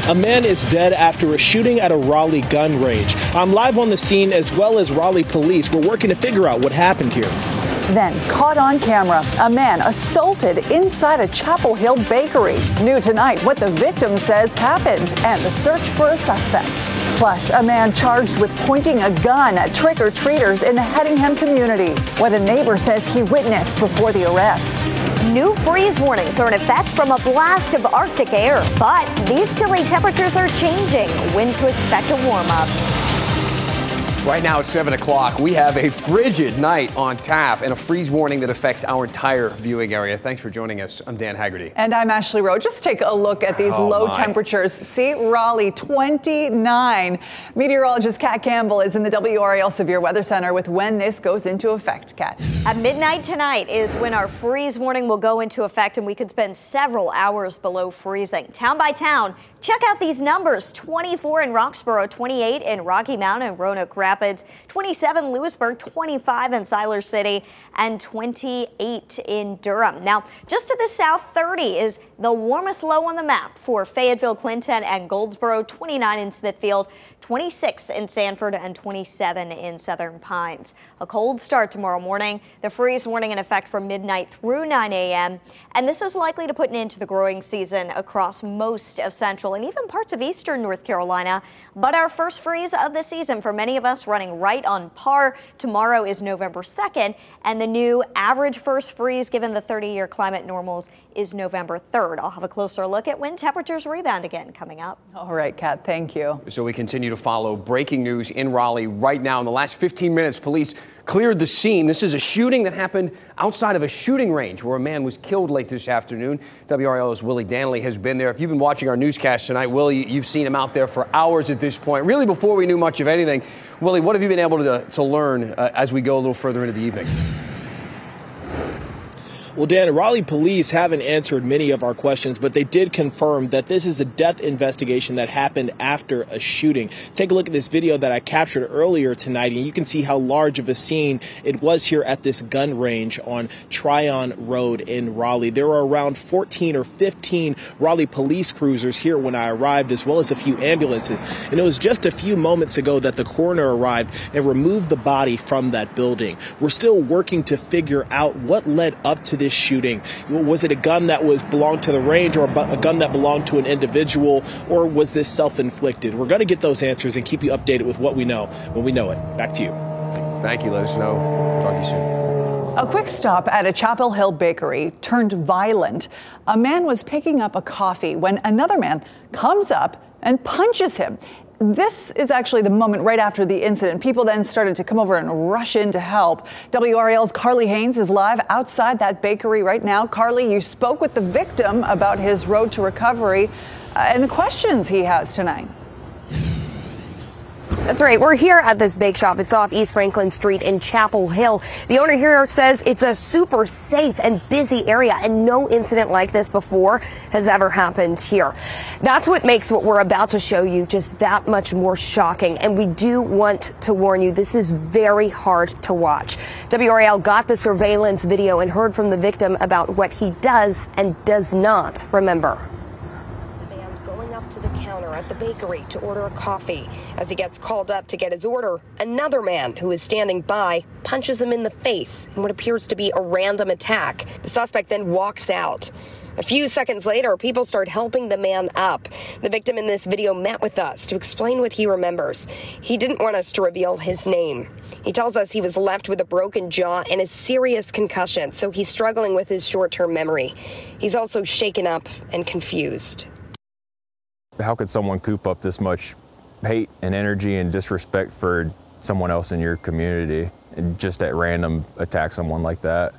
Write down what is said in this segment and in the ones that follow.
A man is dead after a shooting at a Raleigh gun range. I'm live on the scene as well as Raleigh police. We're working to figure out what happened here. Then, caught on camera, a man assaulted inside a Chapel Hill bakery. New tonight what the victim says happened and the search for a suspect. Plus, a man charged with pointing a gun at trick-or-treaters in the Hedingham community. What a neighbor says he witnessed before the arrest. New freeze warnings are in effect from a blast of Arctic air, but these chilly temperatures are changing. When to expect a warm-up. Right now at 7 o'clock, we have a frigid night on tap and a freeze warning that affects our entire viewing area. Thanks for joining us. I'm Dan Haggerty. And I'm Ashley Rowe. Just take a look at these low temperatures. See, Raleigh, 29. Meteorologist Kat Campbell is in the WRAL Severe Weather Center with when this goes into effect, Kat. At midnight tonight is when our freeze warning will go into effect, and we could spend several hours below freezing. Town by town, check out these numbers. 24 in Roxborough, 28 in Rocky Mount and Roanoke Rapids, 27 Lewisburg, 25 in Siler City, and 28 in Durham. Now, just to the south, 30 is the warmest low on the map for Fayetteville, Clinton, and Goldsboro, 29 in Smithfield, 26 in Sanford, and 27 in Southern Pines. A cold start tomorrow morning. The freeze warning in effect from midnight through 9 a.m. And this is likely to put an end to the growing season across most of central and even parts of eastern North Carolina. But our first freeze of the season for many of us running right on par. Tomorrow is November 2nd, and the new average first freeze given the 30-year climate normals is November 3rd. I'll have a closer look at when temperatures rebound again coming up. All right, Kat, thank you. So we continue to follow breaking news in Raleigh right now. In the last 15 minutes, police cleared the scene. This is a shooting that happened outside of a shooting range where a man was killed late this afternoon. WRAL's Willie Danley has been there. If you've been watching our newscast tonight, Willie, you've seen him out there for hours at this point, really before we knew much of anything. Willie, what have you been able to learn as we go a little further into the evening? Well, Dan, Raleigh police haven't answered many of our questions, but they did confirm that this is a death investigation that happened after a shooting. Take a look at this video that I captured earlier tonight, and you can see how large of a scene it was here at this gun range on Tryon Road in Raleigh. There were around 14 or 15 Raleigh police cruisers here when I arrived, as well as a few ambulances. And it was just a few moments ago that the coroner arrived and removed the body from that building. We're still working to figure out what led up to this shooting. Was it a gun that belonged to the range, or a gun that belonged to an individual, or was this self-inflicted? We're going to get those answers and keep you updated with what we know when we know it. Back to you. Thank you. Let us know. Talk to you soon. A quick stop at a Chapel Hill bakery turned violent. A man was picking up a coffee when another man comes up and punches him. This is actually the moment right after the incident. People then started to come over and rush in to help. WRAL's Carly Haynes is live outside that bakery right now. Carly, you spoke with the victim about his road to recovery and the questions he has tonight. That's right. We're here at this bake shop. It's off East Franklin Street in Chapel Hill. The owner here says it's a super safe and busy area, and no incident like this before has ever happened here. That's what makes what we're about to show you just that much more shocking. And we do want to warn you, this is very hard to watch. WRAL got the surveillance video and heard from the victim about what he does and does not remember. To the counter at the bakery to order a coffee. As he gets called up to get his order, another man who is standing by punches him in the face in what appears to be a random attack. The suspect then walks out. A few seconds later, people start helping the man up. The victim in this video met with us to explain what he remembers. He didn't want us to reveal his name. He tells us he was left with a broken jaw and a serious concussion, so he's struggling with his short-term memory. He's also shaken up and confused. How could someone coop up this much hate and energy and disrespect for someone else in your community and just at random attack someone like that?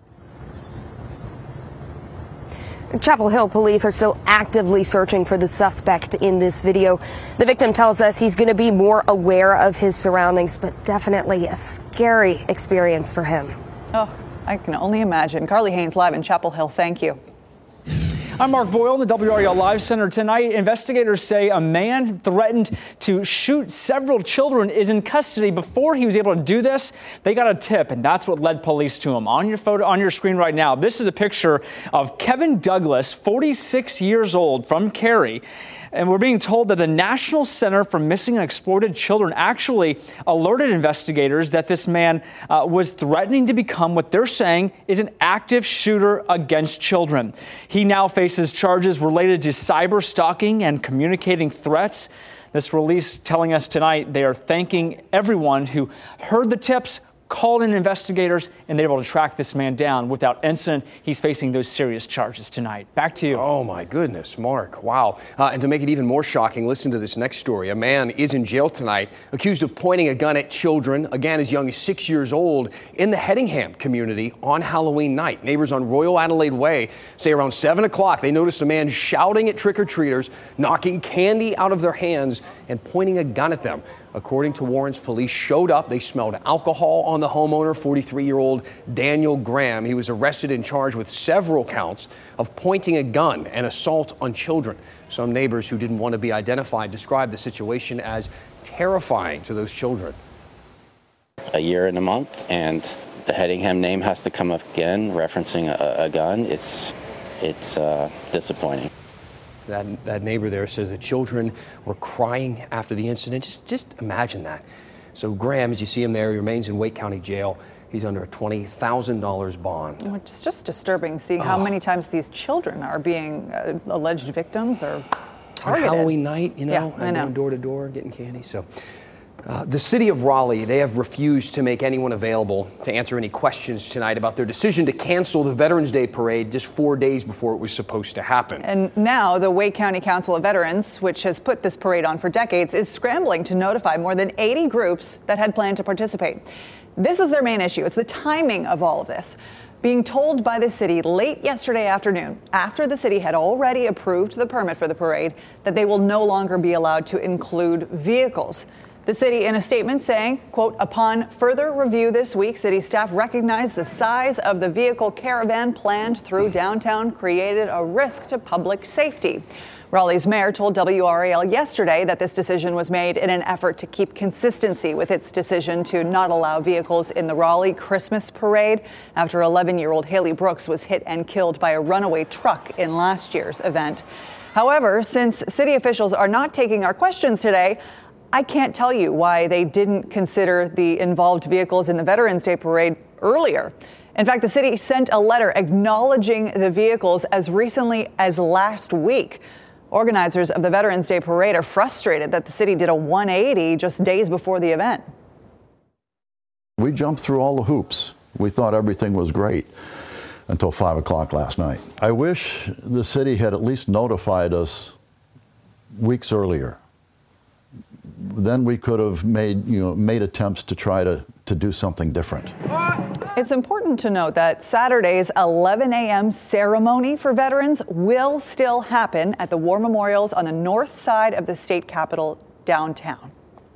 Chapel Hill police are still actively searching for the suspect in this video. The victim tells us he's going to be more aware of his surroundings, but definitely a scary experience for him. Oh, I can only imagine. Carly Haynes live in Chapel Hill. Thank you. I'm Mark Boyle in the WRAL Live Center tonight. Investigators say a man threatened to shoot several children is in custody. Before he was able to do this, they got a tip, and that's what led police to him. On your screen right now, this is a picture of Kevin Douglas, 46 years old, from Cary. And we're being told that the National Center for Missing and Exploited Children actually alerted investigators that this man was threatening to become what they're saying is an active shooter against children. He now faces charges related to cyber stalking and communicating threats. This release telling us tonight they are thanking everyone who heard the tips, called in investigators, and they're able to track this man down without incident. He's facing those serious charges tonight. Back to you. Oh, my goodness, Mark. Wow. And to make it even more shocking, listen to this next story. A man is in jail tonight accused of pointing a gun at children, again, as young as 6 years old, in the Hedingham community on Halloween night. Neighbors on Royal Adelaide Way say around 7 o'clock they noticed a man shouting at trick-or-treaters, knocking candy out of their hands, and pointing a gun at them. According to Warren's, police showed up. They smelled alcohol on the homeowner, 43-year-old Daniel Graham. He was arrested and charged with several counts of pointing a gun and assault on children. Some neighbors who didn't want to be identified described the situation as terrifying to those children. A year and a month, and the Hedingham name has to come up again, referencing a gun. It's disappointing. That neighbor there says the children were crying after the incident. Just imagine that. So Graham, as you see him there, he remains in Wake County Jail. He's under a $20,000 bond. It's just disturbing seeing how many times these children are being alleged victims or targeted. On Halloween night, Yeah, I know. Going door to door, getting candy. So the city of Raleigh, they have refused to make anyone available to answer any questions tonight about their decision to cancel the Veterans Day Parade just 4 days before it was supposed to happen. And now the Wake County Council of Veterans, which has put this parade on for decades, is scrambling to notify more than 80 groups that had planned to participate. This is their main issue. It's the timing of all of this. Being told by the city late yesterday afternoon, after the city had already approved the permit for the parade, that they will no longer be allowed to include vehicles. The city in a statement saying, quote, upon further review this week, city staff recognized the size of the vehicle caravan planned through downtown created a risk to public safety. Raleigh's mayor told WRAL yesterday that this decision was made in an effort to keep consistency with its decision to not allow vehicles in the Raleigh Christmas parade after 11-year-old Haley Brooks was hit and killed by a runaway truck in last year's event. However, since city officials are not taking our questions today, I can't tell you why they didn't consider the involved vehicles in the Veterans Day Parade earlier. In fact, the city sent a letter acknowledging the vehicles as recently as last week. Organizers of the Veterans Day Parade are frustrated that the city did a 180 just days before the event. We jumped through all the hoops. We thought everything was great until 5 o'clock last night. I wish the city had at least notified us weeks earlier. Then we could have made attempts to try to do something different. It's important to note that Saturday's 11 a.m. ceremony for veterans will still happen at the War Memorials on the north side of the state capitol downtown.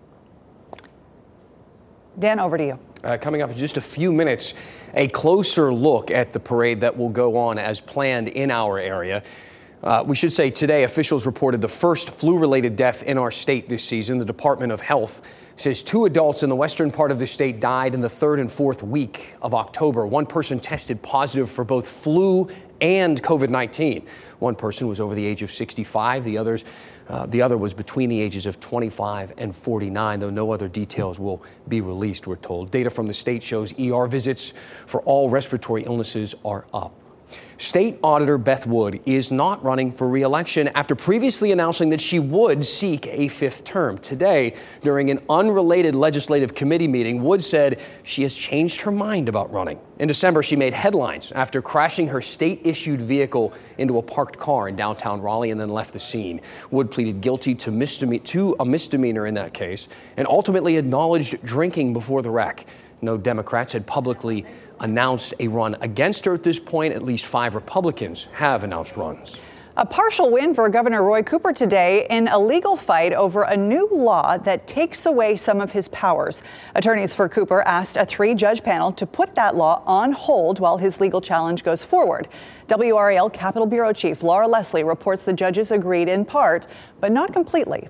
Dan, over to you. Coming up in just a few minutes, a closer look at the parade that will go on as planned in our area. We should say today officials reported the first flu-related death in our state this season. The Department of Health says 2 adults in the western part of the state died in the 3rd and 4th week of October. One person tested positive for both flu and COVID-19. One person was over the age of 65. The other was between the ages of 25 and 49, though no other details will be released, we're told. Data from the state shows ER visits for all respiratory illnesses are up. State Auditor Beth Wood is not running for re-election after previously announcing that she would seek a 5th term. Today, during an unrelated legislative committee meeting, Wood said she has changed her mind about running. In December, she made headlines after crashing her state-issued vehicle into a parked car in downtown Raleigh and then left the scene. Wood pleaded guilty to a misdemeanor in that case and ultimately acknowledged drinking before the wreck. No Democrats had publicly announced a run against her at this point. At least 5 Republicans have announced runs. A partial win for Governor Roy Cooper today in a legal fight over a new law that takes away some of his powers. Attorneys for Cooper asked a 3-judge panel to put that law on hold while his legal challenge goes forward. WRAL Capitol Bureau Chief Laura Leslie reports the judges agreed in part, but not completely.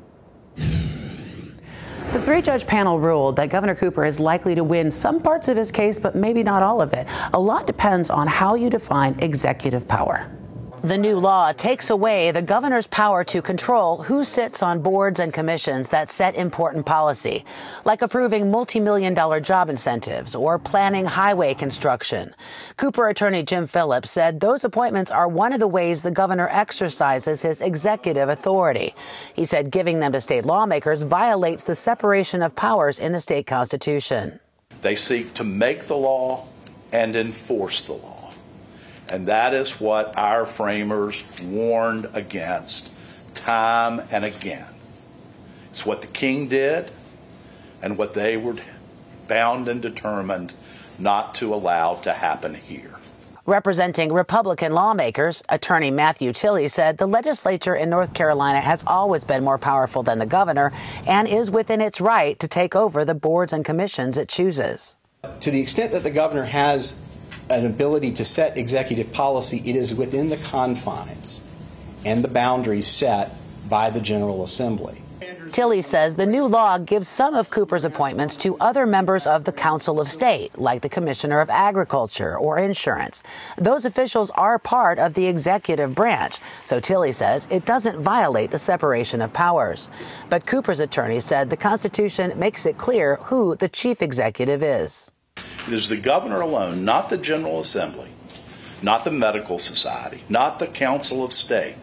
The 3-judge panel ruled that Governor Cooper is likely to win some parts of his case, but maybe not all of it. A lot depends on how you define executive power. The new law takes away the governor's power to control who sits on boards and commissions that set important policy, like approving multi-million-dollar job incentives or planning highway construction. Cooper attorney Jim Phillips said those appointments are one of the ways the governor exercises his executive authority. He said giving them to state lawmakers violates the separation of powers in the state constitution. They seek to make the law and enforce the law. And that is what our framers warned against time and again. It's what the king did and what they were bound and determined not to allow to happen here. Representing Republican lawmakers, attorney Matthew Tilley said the legislature in North Carolina has always been more powerful than the governor and is within its right to take over the boards and commissions it chooses. To the extent that the governor has an ability to set executive policy, it is within the confines and the boundaries set by the General Assembly. Tilley says the new law gives some of Cooper's appointments to other members of the Council of State, like the Commissioner of Agriculture or Insurance. Those officials are part of the executive branch, so Tilley says it doesn't violate the separation of powers. But Cooper's attorney said the Constitution makes it clear who the chief executive is. It is the governor alone, not the General Assembly, not the Medical Society, not the Council of State,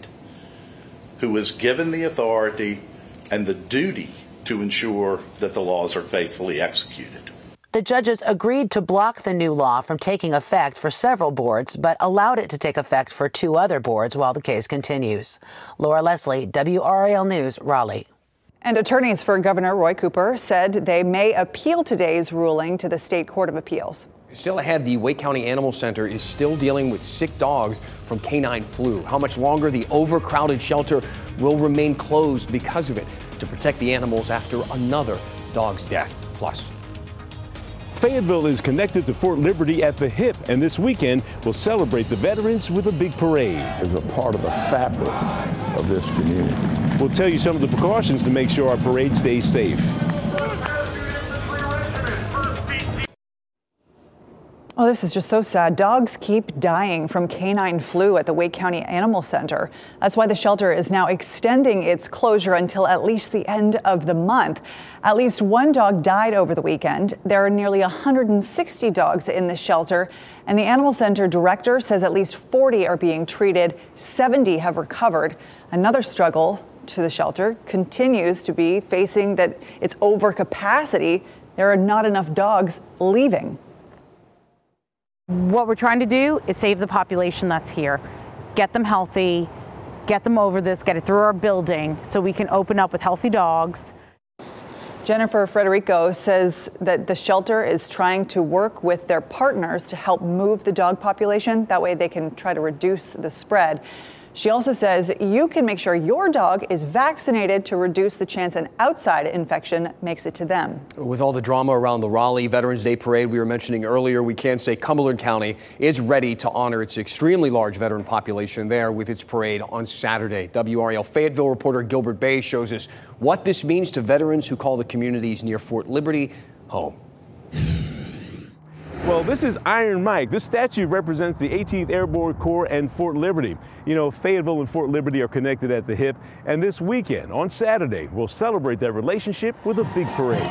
who is given the authority and the duty to ensure that the laws are faithfully executed. The judges agreed to block the new law from taking effect for several boards, but allowed it to take effect for 2 other boards while the case continues. Laura Leslie, WRAL News, Raleigh. And attorneys for Governor Roy Cooper said they may appeal today's ruling to the State Court of Appeals. Still ahead, the Wake County Animal Center is still dealing with sick dogs from canine flu. How much longer the overcrowded shelter will remain closed because of it to protect the animals after another dog's death. Plus, Fayetteville is connected to Fort Liberty at the hip, and this weekend will celebrate the veterans with a big parade. As a part of the fabric of this community. We'll tell you some of the precautions to make sure our parade stays safe. Oh, this is just so sad. Dogs keep dying from canine flu at the Wake County Animal Center. That's why the shelter is now extending its closure until at least the end of the month. At least 1 dog died over the weekend. There are nearly 160 dogs in the shelter, and the Animal Center director says at least 40 are being treated. 70 have recovered. Another struggle to the shelter continues to be facing that it's overcapacity. There are not enough dogs leaving. What we're trying to do is save the population that's here, get them healthy, get them over this, get it through our building so we can open up with healthy dogs. Jennifer Frederico says that the shelter is trying to work with their partners to help move the dog population. That way they can try to reduce the spread. She also says you can make sure your dog is vaccinated to reduce the chance an outside infection makes it to them. With all the drama around the Raleigh Veterans Day Parade we were mentioning earlier, we can say Cumberland County is ready to honor its extremely large veteran population there with its parade on Saturday. WRAL Fayetteville reporter Gilbert Bay shows us what this means to veterans who call the communities near Fort Liberty home. Well, this is Iron Mike. This statue represents the 18th Airborne Corps and Fort Liberty. You know, Fayetteville and Fort Liberty are connected at the hip, and this weekend, on Saturday, we'll celebrate that relationship with a big parade.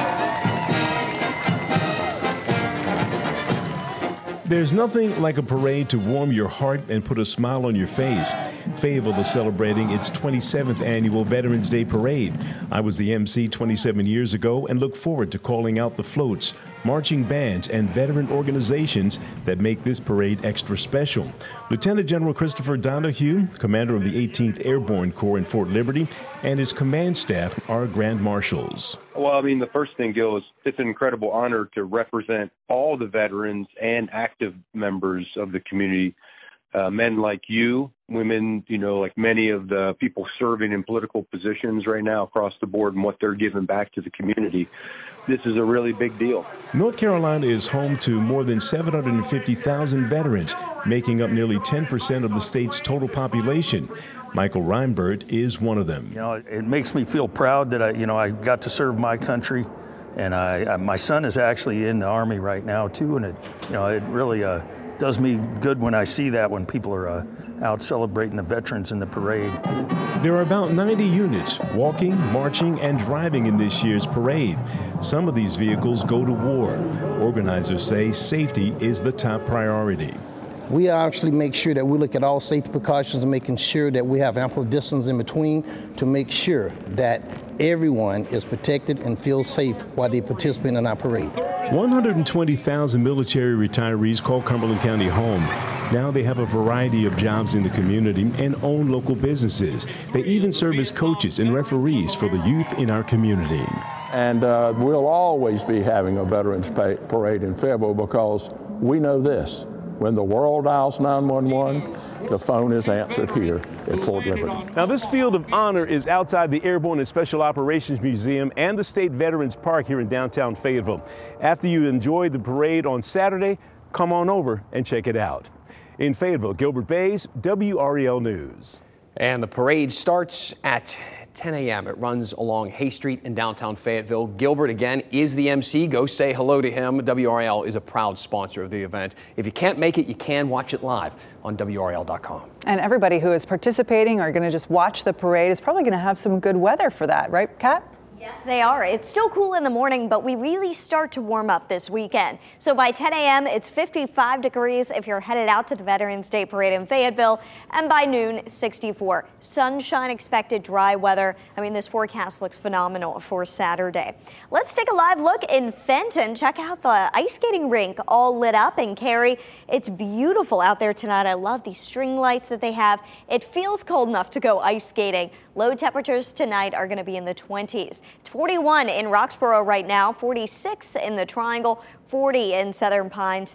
There's nothing like a parade to warm your heart and put a smile on your face. Fayetteville is celebrating its 27th annual Veterans Day Parade. I was the MC 27 years ago and look forward to calling out the floats, marching bands, and veteran organizations that make this parade extra special. Lieutenant General Christopher Donahue, commander of the 18th Airborne Corps in Fort Liberty, and his command staff are Grand Marshals. Well, I mean, the first thing, Gil, is it's an incredible honor to represent all the veterans and active members of the community men like you, women, like many of the people serving in political positions right now across the board and what they're giving back to the community. This is a really big deal. North Carolina is home to more than 750,000 veterans, making up nearly 10% of the state's total population. Michael Reinbert is one of them. It makes me feel proud that I got to serve my country, and my son is actually in the Army right now too, and it really does me good when I see that, when people are out celebrating the veterans in the parade. There are about 90 units walking, marching, and driving in this year's parade. Some of these vehicles go to war. Organizers say safety is the top priority. We actually make sure that we look at all safety precautions and making sure that we have ample distance in between to make sure that everyone is protected and feels safe while they participate in our parade. 120,000 military retirees call Cumberland County home. Now they have a variety of jobs in the community and own local businesses. They even serve as coaches and referees for the youth in our community. And we'll always be having a Veterans Parade in Fayetteville because we know this. When the world dials 911, the phone is answered here at Fort Liberty. Now, this field of honor is outside the Airborne and Special Operations Museum and the State Veterans Park here in downtown Fayetteville. After you enjoyed the parade on Saturday, come on over and check it out. In Fayetteville, Gilbert Bays, WREL News. And the parade starts at 10 a.m. It runs along Hay Street in downtown Fayetteville. Gilbert, again, is the MC. Go say hello to him. WRAL is a proud sponsor of the event. If you can't make it, you can watch it live on WRAL.com. And everybody who is participating or going to just watch the parade is probably going to have some good weather for that, right, Kat? Yes, they are. It's still cool in the morning, but we really start to warm up this weekend. So by 10 a.m., it's 55 degrees if you're headed out to the Veterans Day Parade in Fayetteville, and by noon, 64. Sunshine expected, dry weather. I mean, this forecast looks phenomenal for Saturday. Let's take a live look in Fenton. Check out the ice skating rink all lit up in Cary. It's beautiful out there tonight. I love these string lights that they have. It feels cold enough to go ice skating. Low temperatures tonight are going to be in the 20s. It's 41 in Roxborough right now, 46 in the Triangle, 40 in Southern Pines,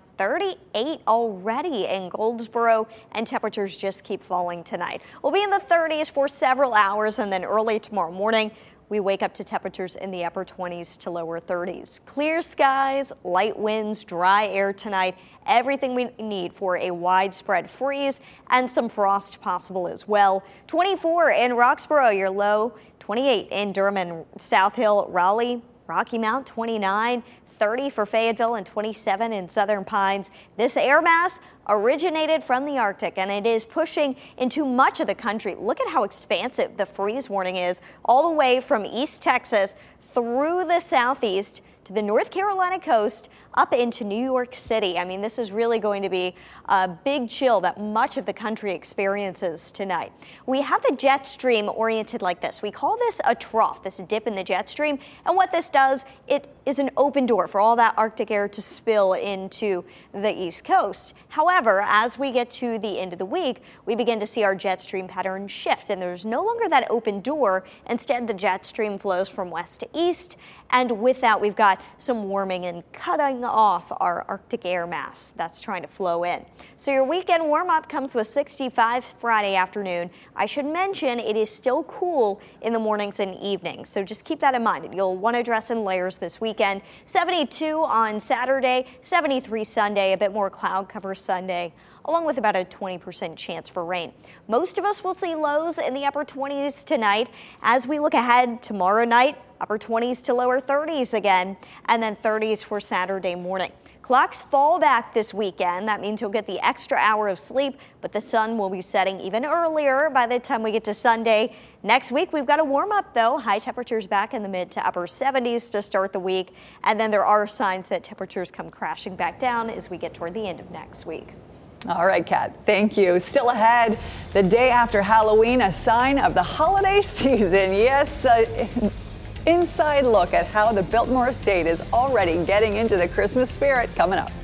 38 already in Goldsboro, and temperatures just keep falling tonight. We'll be in the 30s for several hours, and then early tomorrow morning, we wake up to temperatures in the upper 20s to lower 30s. Clear skies, light winds, dry air tonight. Everything we need for a widespread freeze and some frost possible as well. 24 in Roxborough, your low. 28 in Durham and South Hill, Raleigh, Rocky Mount, 29. 30 for Fayetteville and 27 in Southern Pines. This air mass originated from the Arctic and it is pushing into much of the country. Look at how expansive the freeze warning is, all the way from East Texas through the southeast to the North Carolina coast up into New York City. I mean, this is really going to be a big chill that much of the country experiences tonight. We have the jet stream oriented like this. We call this a trough, this dip in the jet stream. And what this does, it is an open door for all that Arctic air to spill into the East Coast. However, as we get to the end of the week, we begin to see our jet stream pattern shift, and there's no longer that open door. Instead, the jet stream flows from west to east, and with that, we've got some warming and cutting off our Arctic air mass that's trying to flow in. So your weekend warm-up comes with 65 Friday afternoon. I should mention it is still cool in the mornings and evenings, so just keep that in mind. You'll want to dress in layers this weekend. 72 on Saturday, 73 Sunday, a bit more cloud cover Sunday, along with about a 20% chance for rain. Most of us will see lows in the upper 20s tonight. As we look ahead tomorrow night, upper 20s to lower 30s again, and then 30s for Saturday morning. Clocks fall back this weekend. That means you'll get the extra hour of sleep, but the sun will be setting even earlier by the time we get to Sunday. Next week, we've got a warm up though. High temperatures back in the mid to upper 70s to start the week. And then there are signs that temperatures come crashing back down as we get toward the end of next week. All right, Kat, thank you. Still ahead, the day after Halloween, a sign of the holiday season. Yes, inside look at how the Biltmore Estate is already getting into the Christmas spirit coming up.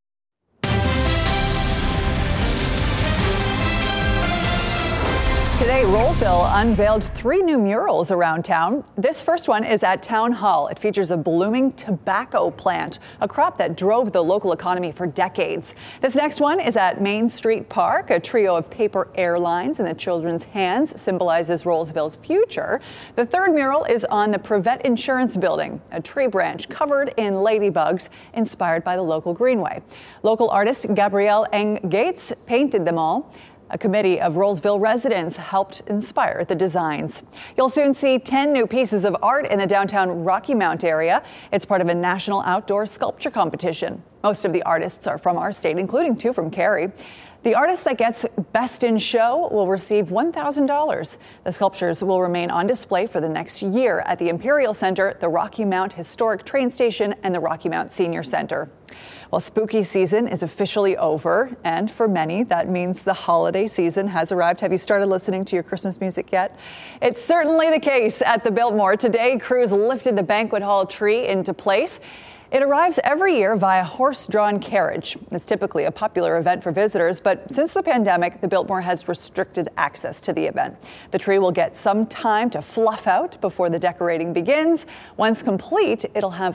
Today Today, Rollsville unveiled 3 new murals around town. This first one is at Town Hall. It features a blooming tobacco plant, a crop that drove the local economy for decades. This next one is at Main Street Park. A trio of paper airlines in the children's hands symbolizes Rollsville's future. The third mural is on the Prevent Insurance building, a tree branch covered in ladybugs inspired by the local greenway. Local artist Gabrielle Eng Gates painted them all. A committee of Rollsville residents helped inspire the designs. You'll soon see 10 new pieces of art in the downtown Rocky Mount area. It's part of a national outdoor sculpture competition. Most of the artists are from our state, including 2 from Cary. The artist that gets Best in Show will receive $1,000. The sculptures will remain on display for the next year at the Imperial Center, the Rocky Mount Historic Train Station, and the Rocky Mount Senior Center. Well, spooky season is officially over, and for many, that means the holiday season has arrived. Have you started listening to your Christmas music yet? It's certainly the case at the Biltmore. Today, crews lifted the banquet hall tree into place. It arrives every year via horse-drawn carriage. It's typically a popular event for visitors, but since the pandemic, the Biltmore has restricted access to the event. The tree will get some time to fluff out before the decorating begins. Once complete, it'll have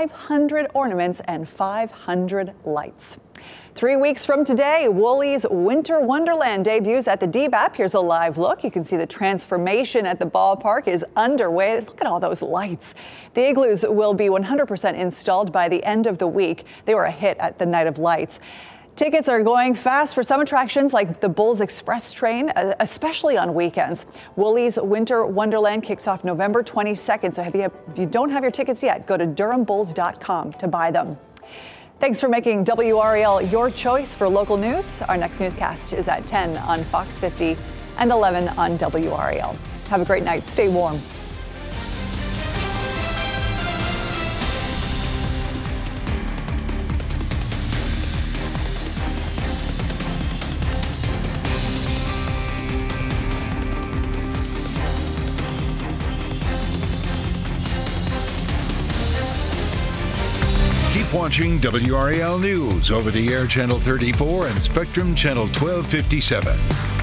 500 ornaments and 500 lights. 3 weeks from today, Woolies Winter Wonderland debuts at the DBAP. Here's a live look. You can see the transformation at the ballpark is underway. Look at all those lights. The igloos will be 100% installed by the end of the week. They were a hit at the Night of Lights. Tickets are going fast for some attractions like the Bulls Express train, especially on weekends. Woolies Winter Wonderland kicks off November 22nd. So if you don't have your tickets yet, go to DurhamBulls.com to buy them. Thanks for making WRAL your choice for local news. Our next newscast is at 10 on Fox 50 and 11 on WRAL. Have a great night. Stay warm. Watching WRAL News over the air Channel 34 and Spectrum Channel 1257.